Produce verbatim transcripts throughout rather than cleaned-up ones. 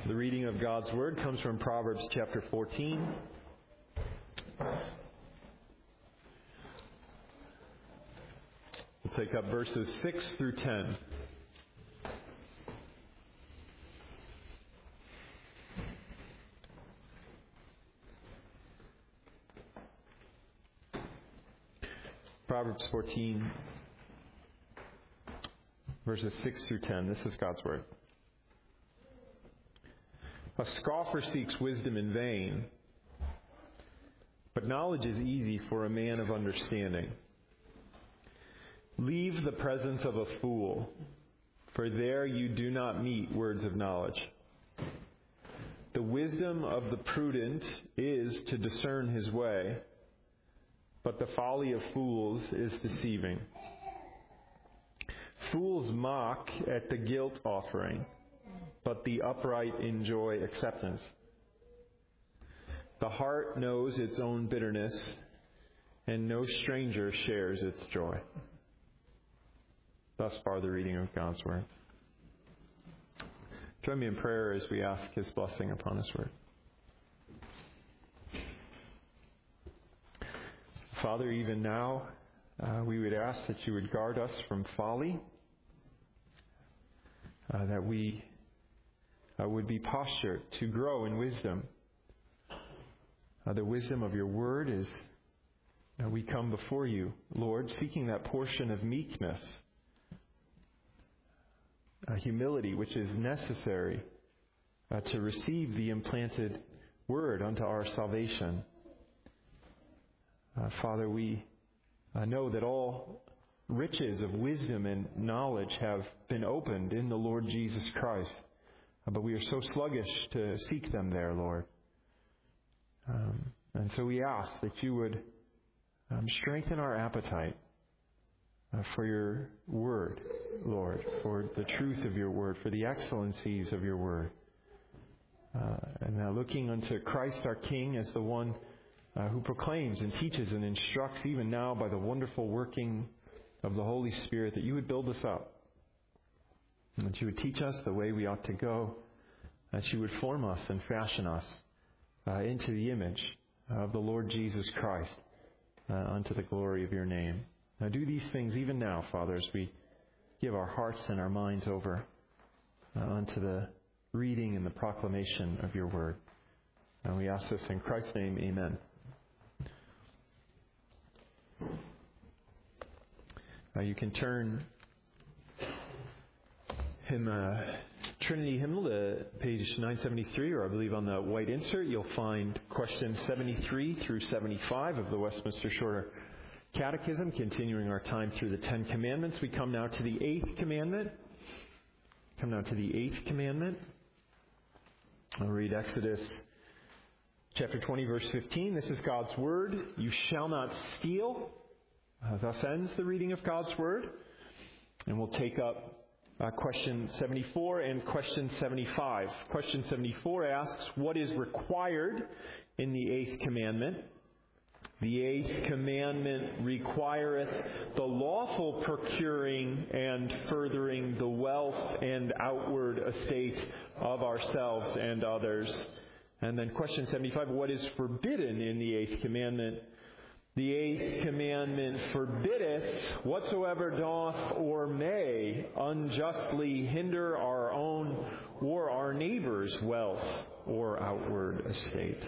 The reading of God's Word comes from Proverbs chapter fourteen. We'll take up verses six through ten. Proverbs fourteen, verses six through ten. This is God's Word. A scoffer seeks wisdom in vain, but knowledge is easy for a man of understanding. Leave the presence of a fool, for there you do not meet words of knowledge. The wisdom of the prudent is to discern his way, but the folly of fools is deceiving. Fools mock at the guilt offering, but the upright enjoy acceptance. The heart knows its own bitterness, and no stranger shares its joy. Thus far, the reading of God's Word. Join me in prayer as we ask His blessing upon His Word. Father, even now, uh, we would ask that you would guard us from folly, uh, that we uh, would be postured to grow in wisdom. Uh, the wisdom of your Word is, uh, we come before you, Lord, seeking that portion of meekness, uh, humility, which is necessary uh, to receive the implanted Word unto our salvation. Uh, Father, we uh, know that all riches of wisdom and knowledge have been opened in the Lord Jesus Christ, uh, but we are so sluggish to seek them there, Lord. Um, and so we ask that you would um, strengthen our appetite uh, for your Word, Lord, for the truth of your Word, for the excellencies of your Word. Uh, and now looking unto Christ our King as the one Uh, who proclaims and teaches and instructs even now by the wonderful working of the Holy Spirit, that you would build us up, and that you would teach us the way we ought to go, that you would form us and fashion us uh, into the image of the Lord Jesus Christ uh, unto the glory of your name. Now do these things even now, Father, as we give our hearts and our minds over uh, unto the reading and the proclamation of your word. And we ask this in Christ's name, amen. Uh, you can turn hymn, uh, Trinity Hymnal to page nine seventy-three, or I believe on the white insert you'll find questions seventy-three through seventy-five of the Westminster Shorter Catechism, continuing our time through the Ten Commandments. We come now to the Eighth Commandment. Come now to the Eighth Commandment. I'll read Exodus chapter twenty, verse fifteen. This is God's Word. You shall not steal. Uh, thus ends the reading of God's Word. And we'll take up uh, question seventy-four and question seventy-five. Question seventy-four asks, what is required in the Eighth Commandment? The Eighth Commandment requireth the lawful procuring and furthering the wealth and outward estate of ourselves and others. And then question seventy-five, what is forbidden in the Eighth Commandment? The Eighth Commandment forbiddeth whatsoever doth or may unjustly hinder our own or our neighbor's wealth or outward estate.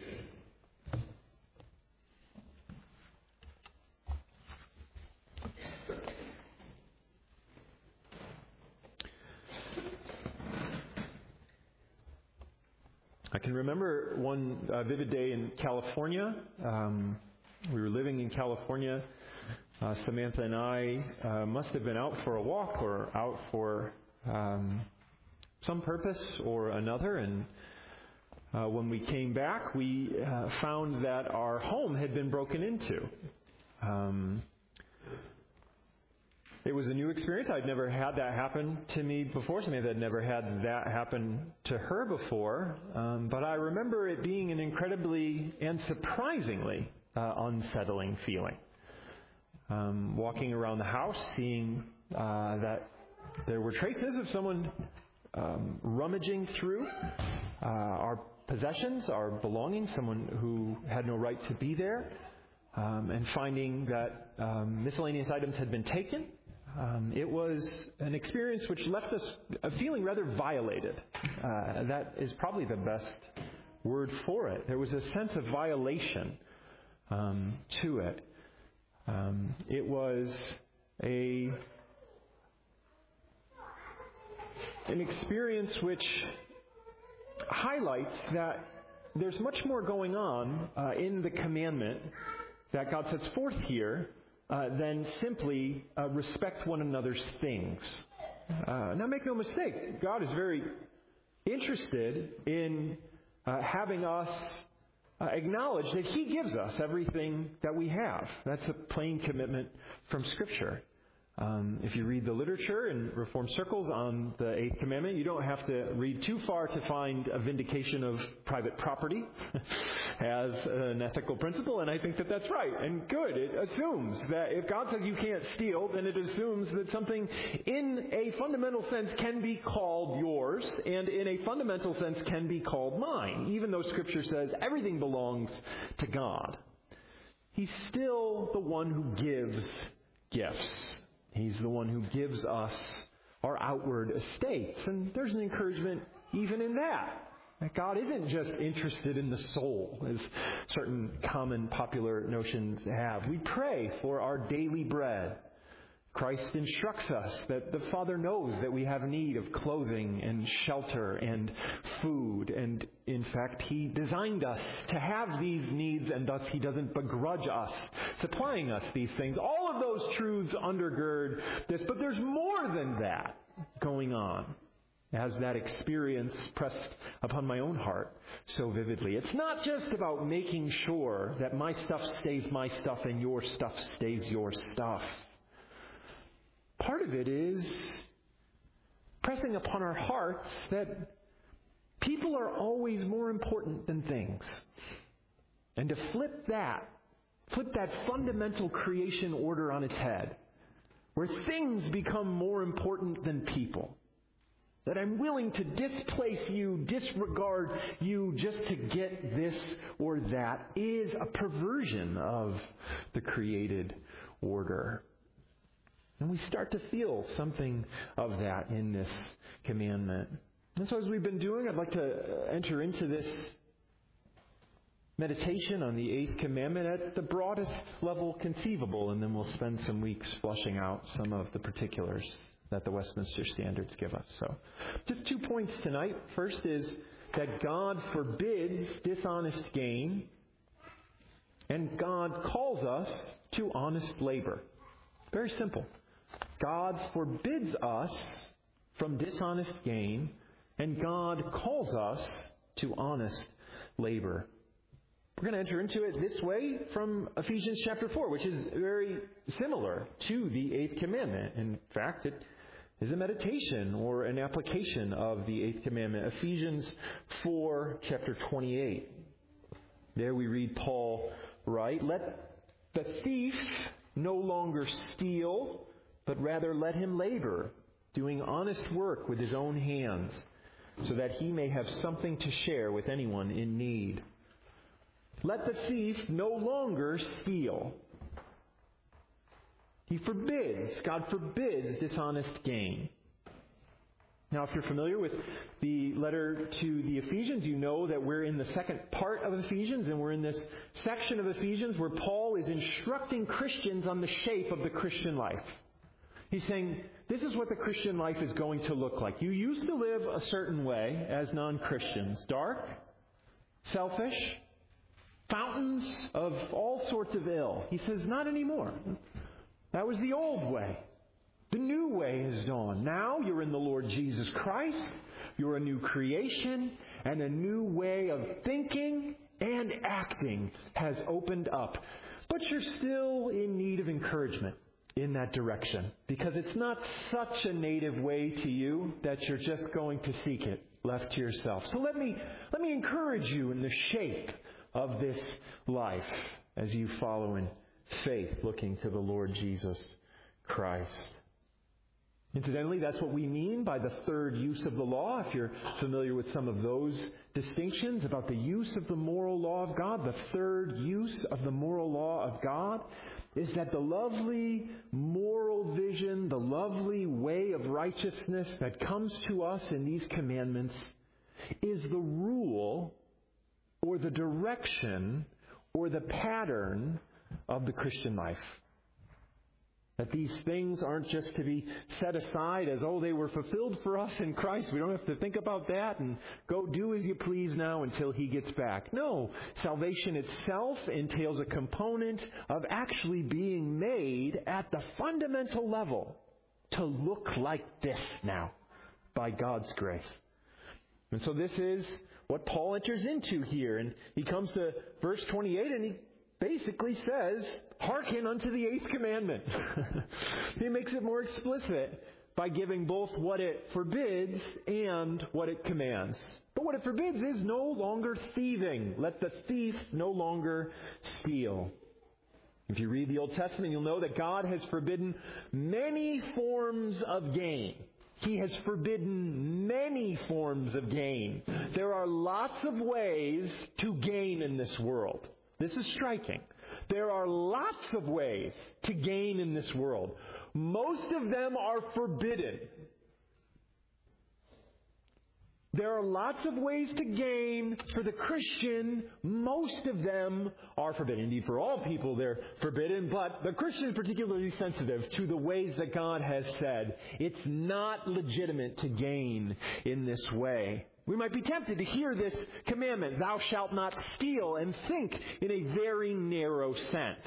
I can remember one uh, vivid day in California. Um, we were living in California. Uh, Samantha and I uh, must have been out for a walk or out for um, some purpose or another. And uh, when we came back, we uh, found that our home had been broken into. Um, It was a new experience. I'd never had that happen to me before. Samantha had never had that happen to her before. Um, but I remember it being an incredibly and surprisingly uh, unsettling feeling. Um, walking around the house, seeing uh, that there were traces of someone um, rummaging through uh, our possessions, our belongings, someone who had no right to be there, um, and finding that um, miscellaneous items had been taken. Um, it was an experience which left us feeling rather violated. Uh, that is probably the best word for it. There was a sense of violation um, to it. Um, it was a an experience which highlights that there's much more going on uh, in the commandment that God sets forth here uh, than simply uh, respect one another's things. Uh, now, make no mistake, God is very interested in uh, having us uh, acknowledge that He gives us everything that we have. That's a plain commitment from Scripture. Um, if you read the literature in Reformed circles on the Eighth Commandment, you don't have to read too far to find a vindication of private property as an ethical principle, and I think that that's right and good. It assumes that if God says you can't steal, then it assumes that something in a fundamental sense can be called yours, and in a fundamental sense can be called mine, even though Scripture says everything belongs to God. He's still the one who gives gifts. He's the one who gives us our outward estates. And there's an encouragement even in that. That God isn't just interested in the soul, as certain common popular notions have. We pray for our daily bread. Christ instructs us that the Father knows that we have need of clothing and shelter and food. And in fact, He designed us to have these needs, and thus He doesn't begrudge us supplying us these things. All of those truths undergird this, but there's more than that going on as that experience pressed upon my own heart so vividly. It's not just about making sure that my stuff stays my stuff and your stuff stays your stuff. Part of it is pressing upon our hearts that people are always more important than things. And to flip that, flip that fundamental creation order on its head, where things become more important than people. That I'm willing to displace you, disregard you just to get this or that, is a perversion of the created order. And we start to feel something of that in this commandment. And so as we've been doing, I'd like to enter into this meditation on the Eighth Commandment at the broadest level conceivable, and then we'll spend some weeks fleshing out some of the particulars that the Westminster Standards give us. So, just two points tonight. First is that God forbids dishonest gain, and God calls us to honest labor. Very simple. God forbids us from dishonest gain, and God calls us to honest labor. We're going to enter into it this way from Ephesians chapter four, which is very similar to the Eighth Commandment. In fact, it is a meditation or an application of the Eighth Commandment. Ephesians four, chapter twenty-eight. There we read Paul write, "Let the thief no longer steal, but rather let him labor, doing honest work with his own hands, so that he may have something to share with anyone in need." Let the thief no longer steal. He forbids, God forbids dishonest gain. Now, if you're familiar with the letter to the Ephesians, you know that we're in the second part of Ephesians, and we're in this section of Ephesians where Paul is instructing Christians on the shape of the Christian life. He's saying, this is what the Christian life is going to look like. You used to live a certain way as non-Christians. Dark, selfish, fountains of all sorts of ill. He says, not anymore. That was the old way. The new way has dawned. Now you're in the Lord Jesus Christ. You're a new creation, and a new way of thinking and acting has opened up. But you're still in need of encouragement in that direction, because it's not such a native way to you that you're just going to seek it left to yourself. So let me let me encourage you in the shape of this life as you follow in faith, looking to the Lord Jesus Christ. Incidentally, that's what we mean by the third use of the law. If you're familiar with some of those distinctions about the use of the moral law of God, the third use of the moral law of God is that the lovely moral vision, the lovely way of righteousness that comes to us in these commandments is the rule or the direction or the pattern of the Christian life. That these things aren't just to be set aside as, oh, they were fulfilled for us in Christ. We don't have to think about that and go do as you please now until He gets back. No, salvation itself entails a component of actually being made at the fundamental level to look like this now by God's grace. And so this is what Paul enters into here. And he comes to verse twenty-eight and he basically says, hearken unto the eighth commandment. He makes it more explicit by giving both what it forbids and what it commands. But what it forbids is no longer thieving. Let the thief no longer steal. If you read the Old Testament, you'll know that God has forbidden many forms of gain. He has forbidden many forms of gain. There are lots of ways to gain in this world. This is striking. There are lots of ways to gain in this world. Most of them are forbidden. There are lots of ways to gain for the Christian. Most of them are forbidden. Indeed, for all people they're forbidden, but the Christian is particularly sensitive to the ways that God has said it's not legitimate to gain in this way. We might be tempted to hear this commandment, thou shalt not steal, and think in a very narrow sense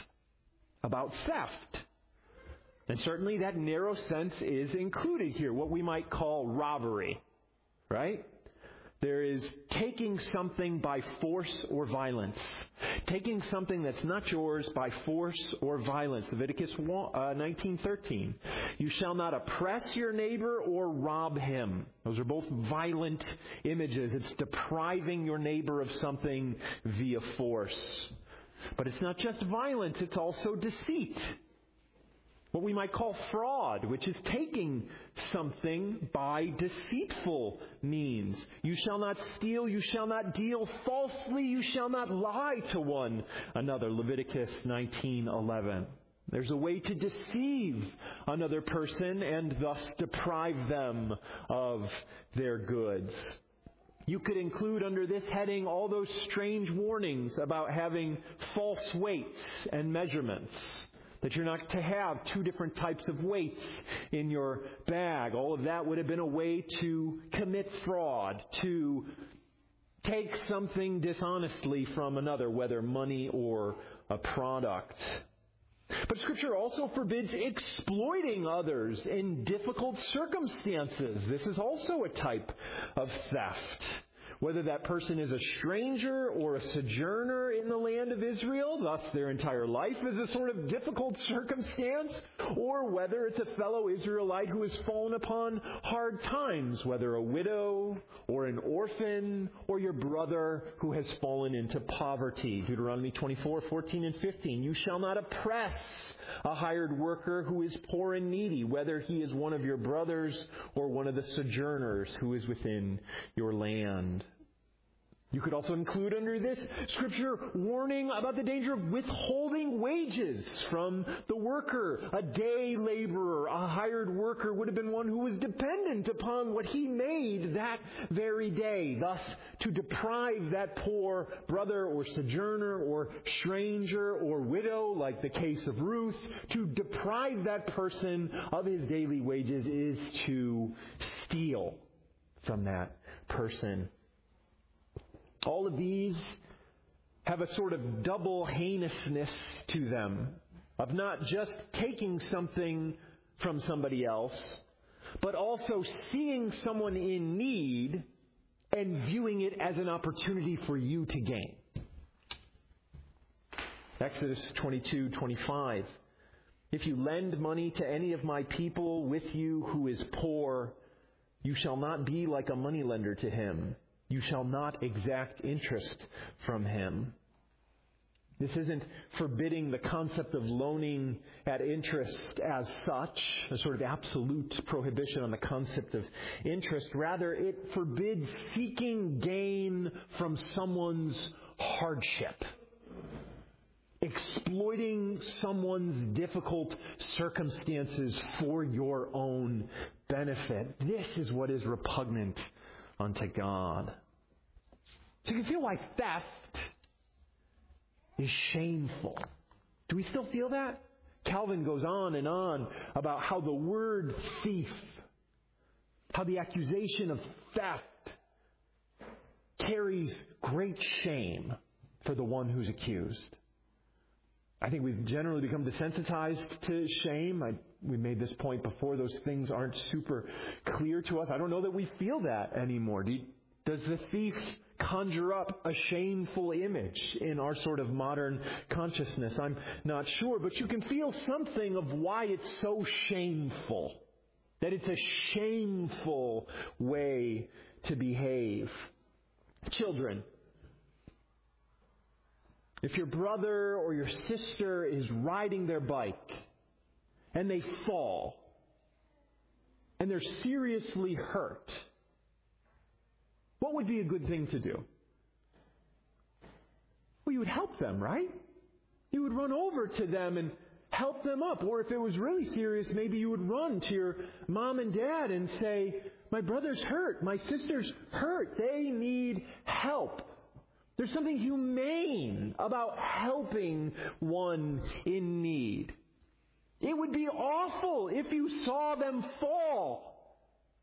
about theft. And certainly that narrow sense is included here, what we might call robbery. Right? There is taking something by force or violence. Taking something that's not yours by force or violence. Leviticus nineteen thirteen. You shall not oppress your neighbor or rob him. Those are both violent images. It's depriving your neighbor of something via force. But it's not just violence, it's also deceit. What we might call fraud, which is taking something by deceitful means. You shall not steal, you shall not deal falsely, you shall not lie to one another. Leviticus nineteen eleven. There's a way to deceive another person and thus deprive them of their goods. You could include under this heading all those strange warnings about having false weights and measurements. That you're not to have two different types of weights in your bag. All of that would have been a way to commit fraud, to take something dishonestly from another, whether money or a product. But Scripture also forbids exploiting others in difficult circumstances. This is also a type of theft. Whether that person is a stranger or a sojourner in the land of Israel, thus their entire life is a sort of difficult circumstance, or whether it's a fellow Israelite who has fallen upon hard times, whether a widow or an orphan or your brother who has fallen into poverty. Deuteronomy twenty-four, fourteen and fifteen. You shall not oppress a hired worker who is poor and needy, whether he is one of your brothers or one of the sojourners who is within your land. You could also include under this Scripture warning about the danger of withholding wages from the worker. A day laborer, a hired worker, would have been one who was dependent upon what he made that very day. Thus, to deprive that poor brother or sojourner or stranger or widow, like the case of Ruth, to deprive that person of his daily wages is to steal from that person. All of these have a sort of double heinousness to them, of not just taking something from somebody else, but also seeing someone in need and viewing it as an opportunity for you to gain. Exodus twenty-two twenty-five. If you lend money to any of my people with you who is poor, you shall not be like a moneylender to him. You shall not exact interest from him. This isn't forbidding the concept of loaning at interest as such, a sort of absolute prohibition on the concept of interest. Rather, it forbids seeking gain from someone's hardship, exploiting someone's difficult circumstances for your own benefit. This is what is repugnant unto God. So you can feel why theft is shameful. Do we still feel that? Calvin goes on and on about how the word thief, how the accusation of theft carries great shame for the one who's accused. I think we've generally become desensitized to shame. I, we made this point before. Those things aren't super clear to us. I don't know that we feel that anymore. Do you, does the thief conjure up a shameful image in our sort of modern consciousness? I'm not sure, but you can feel something of why it's so shameful. That it's a shameful way to behave. Children, if your brother or your sister is riding their bike and they fall and they're seriously hurt, what would be a good thing to do? Well, you would help them, right? You would run over to them and help them up. Or if it was really serious, maybe you would run to your mom and dad and say, my brother's hurt, my sister's hurt, they need help. There's something humane about helping one in need. It would be awful if you saw them fall,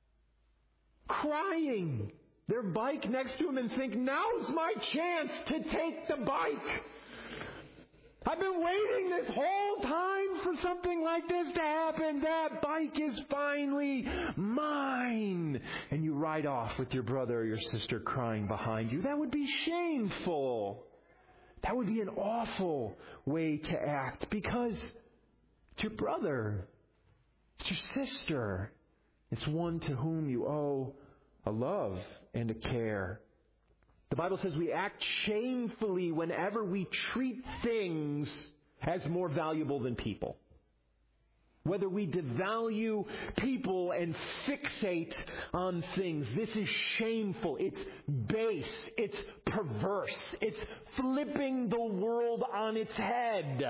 crying, their bike next to them, and think, now's my chance to take the bike. I've been waiting this whole time for something like this to happen. That bike is finally mine. And you ride off with your brother or your sister crying behind you. That would be shameful. That would be an awful way to act, because it's your brother, it's your sister. It's one to whom you owe a love and a care. The Bible says we act shamefully whenever we treat things as more valuable than people. Whether we devalue people and fixate on things, this is shameful. It's base. It's perverse. It's flipping the world on its head.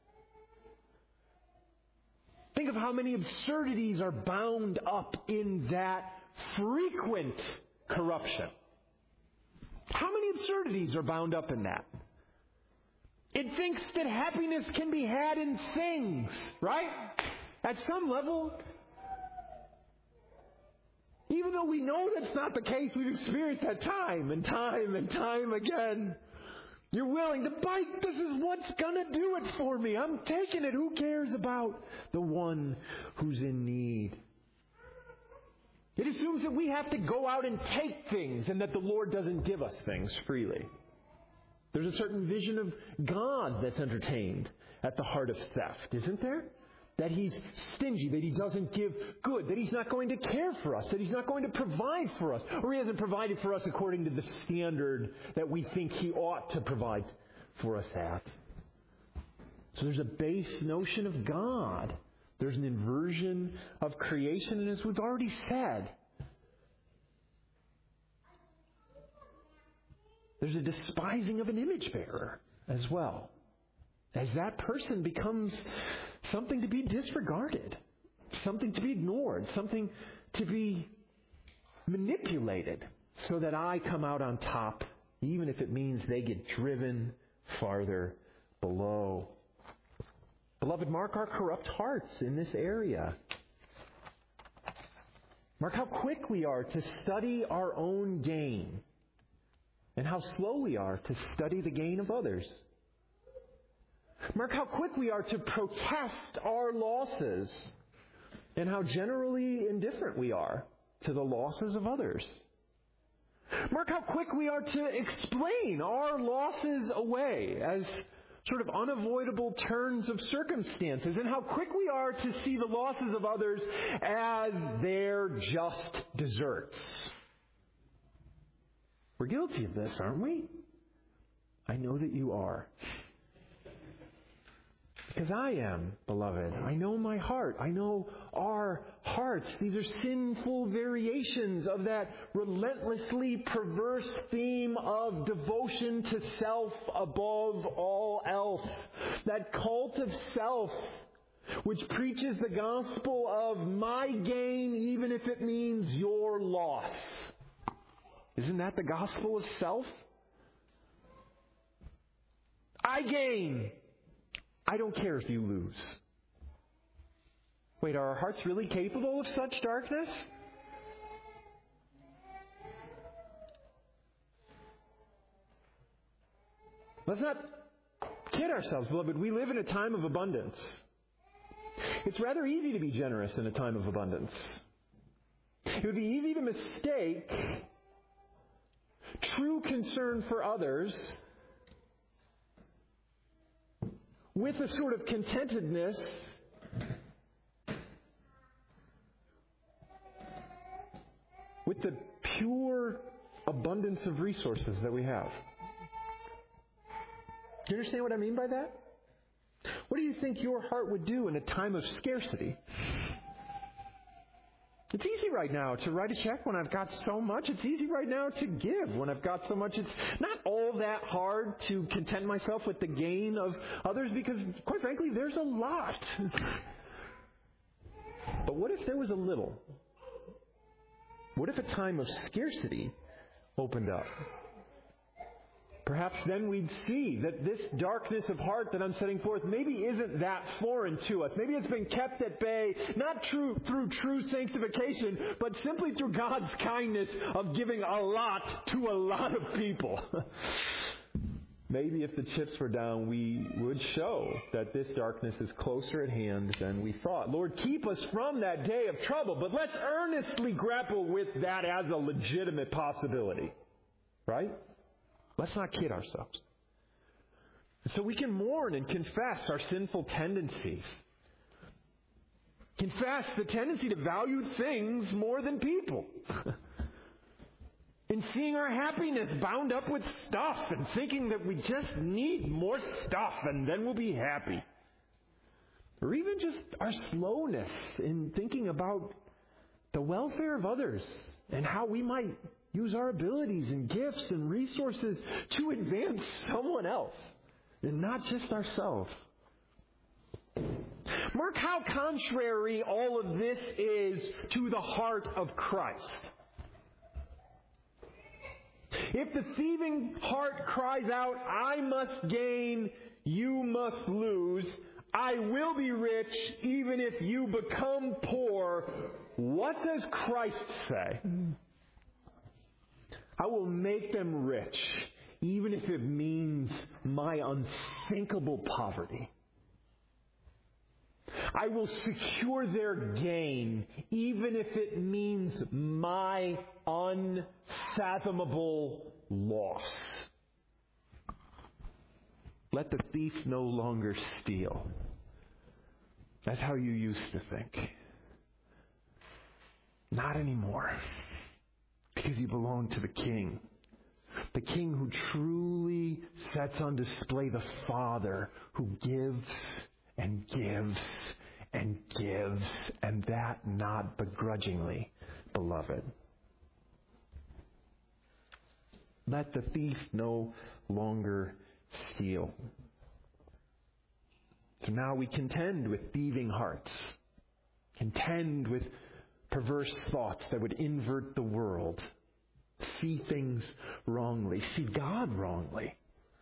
Think of how many absurdities are bound up in that frequent corruption. How many absurdities are bound up in that? It thinks that happiness can be had in things, right? At some level. Even though we know that's not the case, we've experienced that time and time and time again. You're willing to bike. This is what's going to do it for me. I'm taking it. Who cares about the one who's in need? It assumes that we have to go out and take things and that the Lord doesn't give us things freely. There's a certain vision of God that's entertained at the heart of theft, isn't there? That He's stingy, that He doesn't give good, that He's not going to care for us, that He's not going to provide for us, or He hasn't provided for us according to the standard that we think He ought to provide for us at. So there's a base notion of God. There's an inversion of creation, and as we've already said, there's a despising of an image bearer as well. As that person becomes something to be disregarded, something to be ignored, something to be manipulated so that I come out on top, even if it means they get driven farther below. Beloved, mark our corrupt hearts in this area. Mark how quick we are to study our own gain and how slow we are to study the gain of others. Mark how quick we are to protest our losses and how generally indifferent we are to the losses of others. Mark how quick we are to explain our losses away as sort of unavoidable turns of circumstances, and how quick we are to see the losses of others as their just deserts. We're guilty of this, aren't we? I know that you are. Because I am, beloved. I know my heart. I know our hearts. These are sinful variations of that relentlessly perverse theme of devotion to self above all else. That cult of self, which preaches the gospel of my gain even if it means your loss. Isn't that the gospel of self? I gain. I don't care if you lose. Wait, are our hearts really capable of such darkness? Let's not kid ourselves, beloved. We live in a time of abundance. It's rather easy to be generous in a time of abundance. It would be easy to mistake true concern for others with a sort of contentedness with the pure abundance of resources that we have. Do you understand what I mean by that? What do you think your heart would do in a time of scarcity? It's easy right now to write a check when I've got so much. It's easy right now to give when I've got so much. It's not all that hard to content myself with the gain of others because, quite frankly, there's a lot. But what if there was a little? What if a time of scarcity opened up? Perhaps then we'd see that this darkness of heart that I'm setting forth maybe isn't that foreign to us. Maybe it's been kept at bay, not true, through true sanctification, but simply through God's kindness of giving a lot to a lot of people. Maybe if the chips were down, we would show that this darkness is closer at hand than we thought. Lord, keep us from that day of trouble, but let's earnestly grapple with that as a legitimate possibility. Right? Let's not kid ourselves. So we can mourn and confess our sinful tendencies. Confess the tendency to value things more than people. In seeing our happiness bound up with stuff and thinking that we just need more stuff and then we'll be happy. Or even just our slowness in thinking about the welfare of others and how we might use our abilities and gifts and resources to advance someone else and not just ourselves. Mark how contrary all of this is to the heart of Christ. If the thieving heart cries out, I must gain, you must lose, I will be rich even if you become poor, what does Christ say? I will make them rich, even if it means my unthinkable poverty. I will secure their gain, even if it means my unfathomable loss. Let the thief no longer steal. That's how you used to think. Not anymore. Because you belong to the King. The King who truly sets on display the Father who gives and gives and gives, and that not begrudgingly, beloved. Let the thief no longer steal. So now we contend with thieving hearts. Contend with perverse thoughts that would invert the world, see things wrongly, see God wrongly.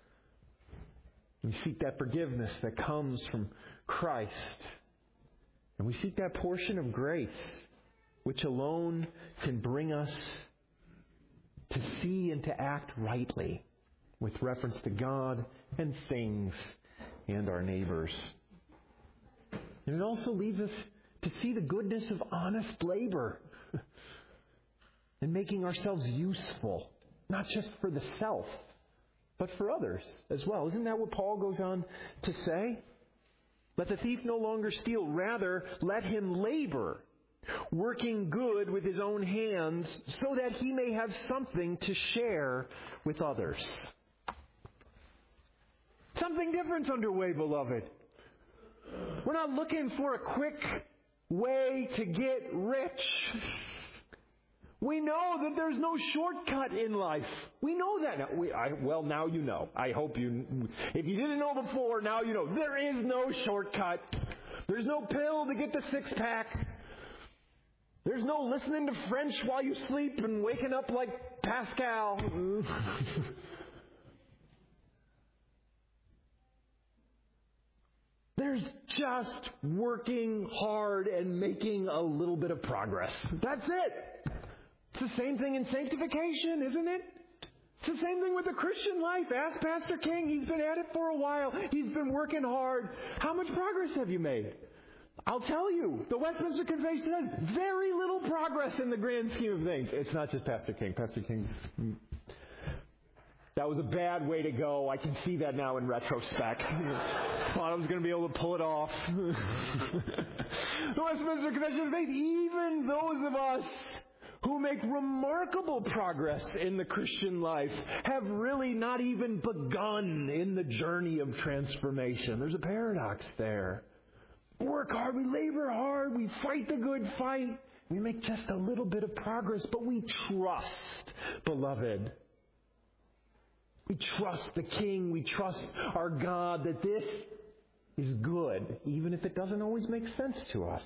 We seek that forgiveness that comes from Christ. And we seek that portion of grace which alone can bring us to see and to act rightly with reference to God and things and our neighbors. And it also leads us to see the goodness of honest labor and making ourselves useful, not just for the self, but for others as well. Isn't that what Paul goes on to say? Let the thief no longer steal. Rather, let him labor, working good with his own hands, so that he may have something to share with others. Something different's underway, beloved. We're not looking for a quick way to get rich. We know that there's no shortcut in life. We know that now. We, I, well, now you know. I hope you... If you didn't know before, now you know. There is no shortcut. There's no pill to get the six-pack. There's no listening to French while you sleep and waking up like Pascal. There's just working hard and making a little bit of progress. That's it. It's the same thing in sanctification, isn't it? It's the same thing with the Christian life. Ask Pastor King. He's been at it for a while. He's been working hard. How much progress have you made? I'll tell you. The Westminster Confession says very little progress in the grand scheme of things. It's not just Pastor King. Pastor King, that was a bad way to go. I can see that now in retrospect. Thought I was going to be able to pull it off. The Westminster Confession of Faith, even those of us who make remarkable progress in the Christian life have really not even begun in the journey of transformation. There's a paradox there. We work hard, we labor hard, we fight the good fight. We make just a little bit of progress, but we trust, beloved. We trust the King, we trust our God that this is good, even if it doesn't always make sense to us.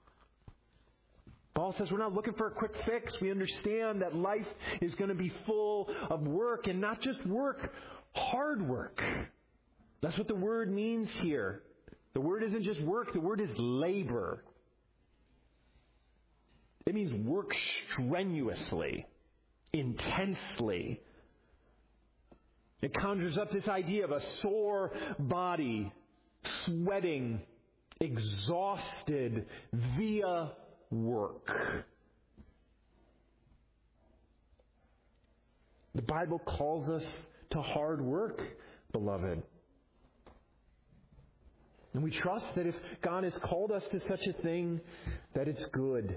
Paul says we're not looking for a quick fix. We understand that life is going to be full of work, and not just work, hard work. That's what the word means here. The word isn't just work, the word is labor. It means work strenuously, intensely. It conjures up this idea of a sore body, sweating, exhausted via work. The Bible calls us to hard work, beloved. And we trust that if God has called us to such a thing, that it's good.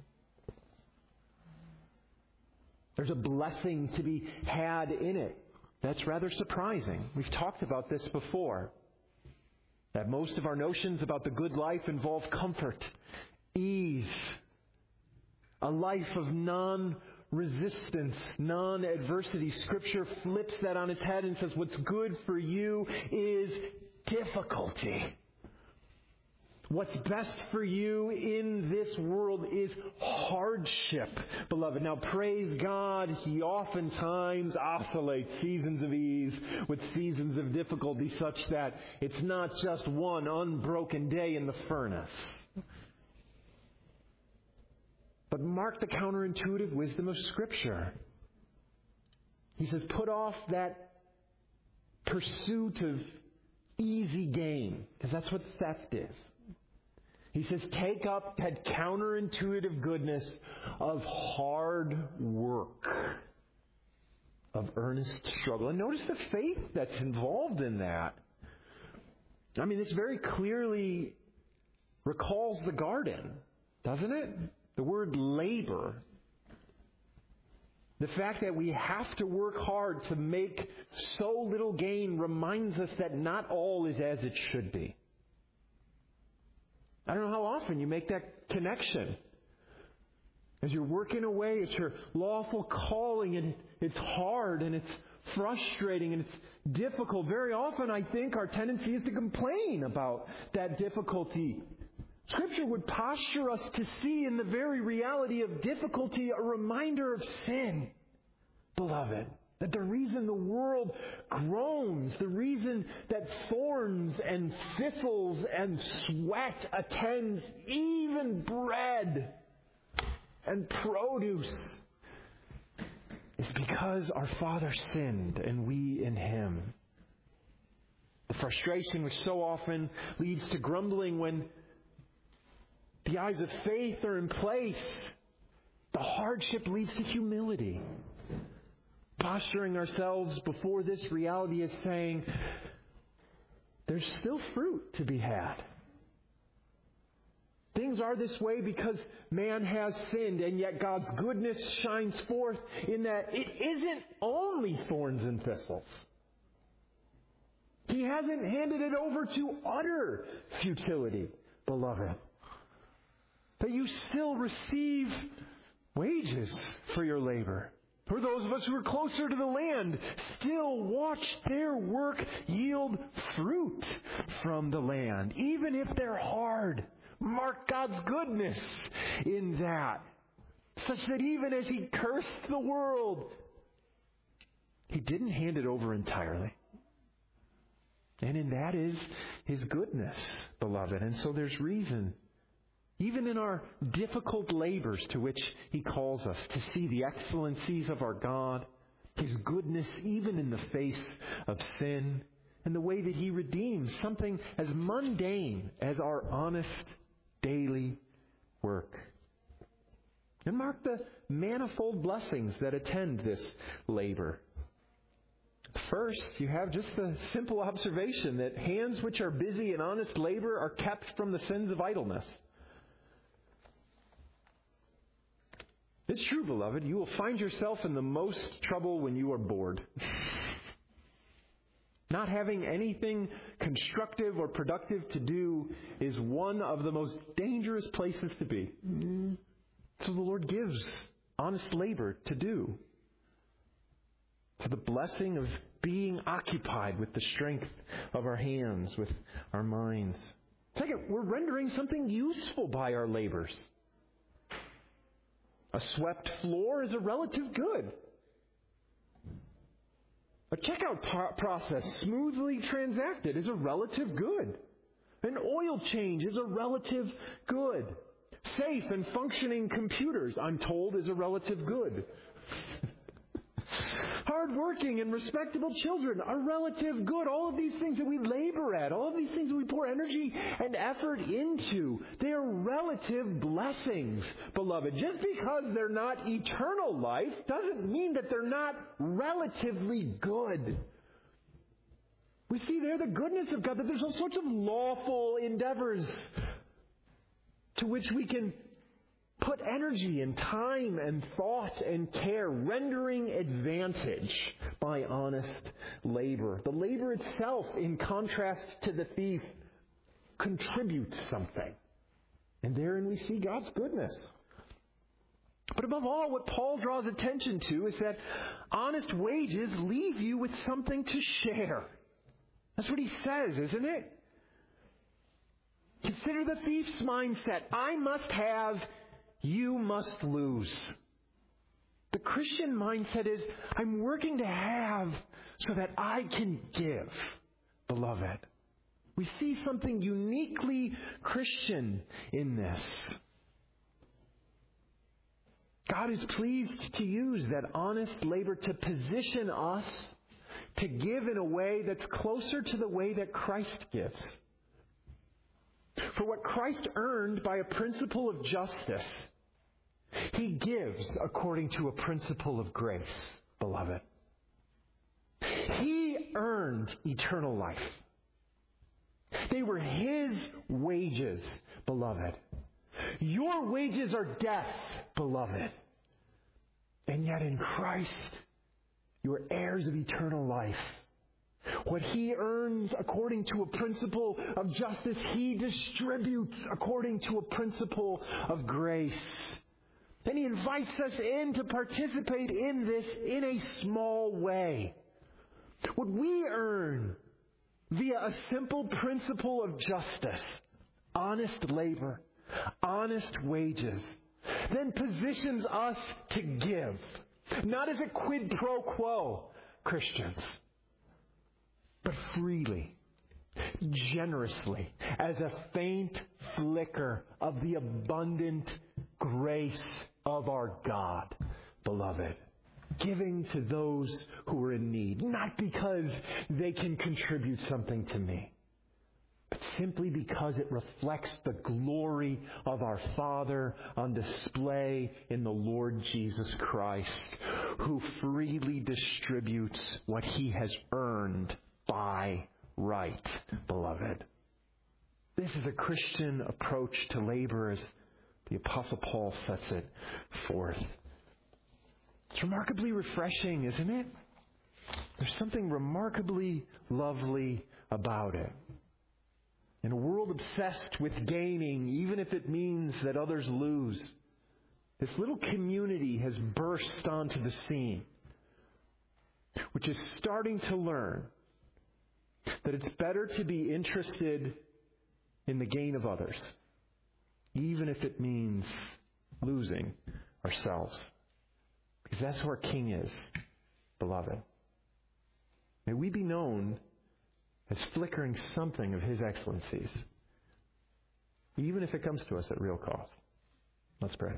There's a blessing to be had in it. That's rather surprising. We've talked about this before. That most of our notions about the good life involve comfort, ease, a life of non-resistance, non-adversity. Scripture flips that on its head and says what's good for you is difficulty. What's best for you in this world is hardship, beloved. Now, praise God, He oftentimes oscillates seasons of ease with seasons of difficulty such that it's not just one unbroken day in the furnace. But mark the counterintuitive wisdom of Scripture. He says, put off that pursuit of easy gain, because that's what theft is. He says, take up that counterintuitive goodness of hard work, of earnest struggle. And notice the faith that's involved in that. I mean, this very clearly recalls the garden, doesn't it? The word labor. The fact that we have to work hard to make so little gain reminds us that not all is as it should be. I don't know how often you make that connection. As you're working away at your lawful calling, and it's hard and it's frustrating and it's difficult. Very often, I think, our tendency is to complain about that difficulty. Scripture would posture us to see in the very reality of difficulty a reminder of sin, beloved. That the reason the world groans, the reason that thorns and thistles and sweat attends even bread and produce, is because our Father sinned and we in Him. The frustration which so often leads to grumbling when the eyes of faith are in place, the hardship leads to humility. Posturing ourselves before this reality is saying, there's still fruit to be had. Things are this way because man has sinned, and yet God's goodness shines forth in that it isn't only thorns and thistles. He hasn't handed it over to utter futility, beloved. That you still receive wages for your labor. For those of us who are closer to the land, still watch their work yield fruit from the land, even if they're hard. Mark God's goodness in that, such that even as He cursed the world, He didn't hand it over entirely. And in that is His goodness, beloved. And so there's reason, even in our difficult labors to which He calls us, to see the excellencies of our God, His goodness even in the face of sin, and the way that He redeems something as mundane as our honest daily work. And mark the manifold blessings that attend this labor. First, you have just the simple observation that hands which are busy in honest labor are kept from the sins of idleness. It's true, beloved, you will find yourself in the most trouble when you are bored. Not having anything constructive or productive to do is one of the most dangerous places to be. So the Lord gives honest labor to do, to the blessing of being occupied with the strength of our hands, with our minds. Second, we're rendering something useful by our labors. A swept floor is a relative good. A checkout pro- process smoothly transacted is a relative good. An oil change is a relative good. Safe and functioning computers, I'm told, is a relative good. Hardworking and respectable children are relative good. All of these things that we labor at, all of these things that we pour energy and effort into, they are relative blessings, beloved. Just because they're not eternal life doesn't mean that they're not relatively good. We see there the goodness of God, that there's all sorts of lawful endeavors to which we can put energy and time and thought and care, rendering advantage by honest labor. The labor itself, in contrast to the thief, contributes something. And therein we see God's goodness. But above all, what Paul draws attention to is that honest wages leave you with something to share. That's what he says, isn't it? Consider the thief's mindset. I must have, you must lose. The Christian mindset is, I'm working to have so that I can give, beloved. We see something uniquely Christian in this. God is pleased to use that honest labor to position us to give in a way that's closer to the way that Christ gives. For what Christ earned by a principle of justice, He gives according to a principle of grace, beloved. He earned eternal life. They were His wages, beloved. Your wages are death, beloved. And yet in Christ, you are heirs of eternal life. What He earns according to a principle of justice, He distributes according to a principle of grace. And He invites us in to participate in this in a small way. What we earn via a simple principle of justice, honest labor, honest wages, then positions us to give. Not as a quid pro quo, Christians, but freely, generously, as a faint flicker of the abundant grace of our God, beloved. Giving to those who are in need, not because they can contribute something to me, but simply because it reflects the glory of our Father on display in the Lord Jesus Christ, who freely distributes what He has earned by right, beloved. This is a Christian approach to labor as the Apostle Paul sets it forth. It's remarkably refreshing, isn't it? There's something remarkably lovely about it. In a world obsessed with gaining, even if it means that others lose, this little community has burst onto the scene, which is starting to learn that it's better to be interested in the gain of others, even if it means losing ourselves. Because that's who our King is, beloved. May we be known as flickering something of His excellencies, even if it comes to us at real cost. Let's pray.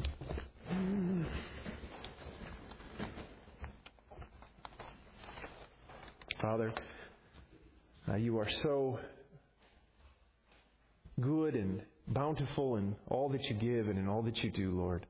Father, uh, you are so good and bountiful in all that you give and in all that you do, Lord.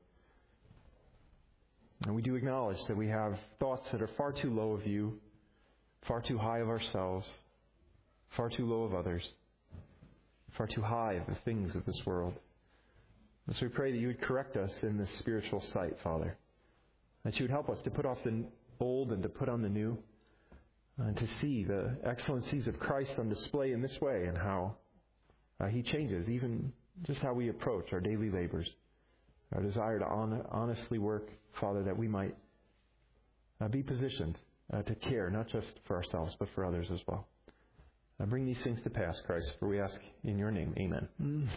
And we do acknowledge that we have thoughts that are far too low of you, far too high of ourselves, far too low of others, far too high of the things of this world. And so we pray that you would correct us in this spiritual sight, Father. That you would help us to put off the old and to put on the new, and to see the excellencies of Christ on display in this way, and how uh, He changes even just how we approach our daily labors. Our desire to on- honestly work, Father, that we might uh, be positioned uh, to care not just for ourselves but for others as well. Uh, bring these things to pass, Christ, for we ask in your name. Amen.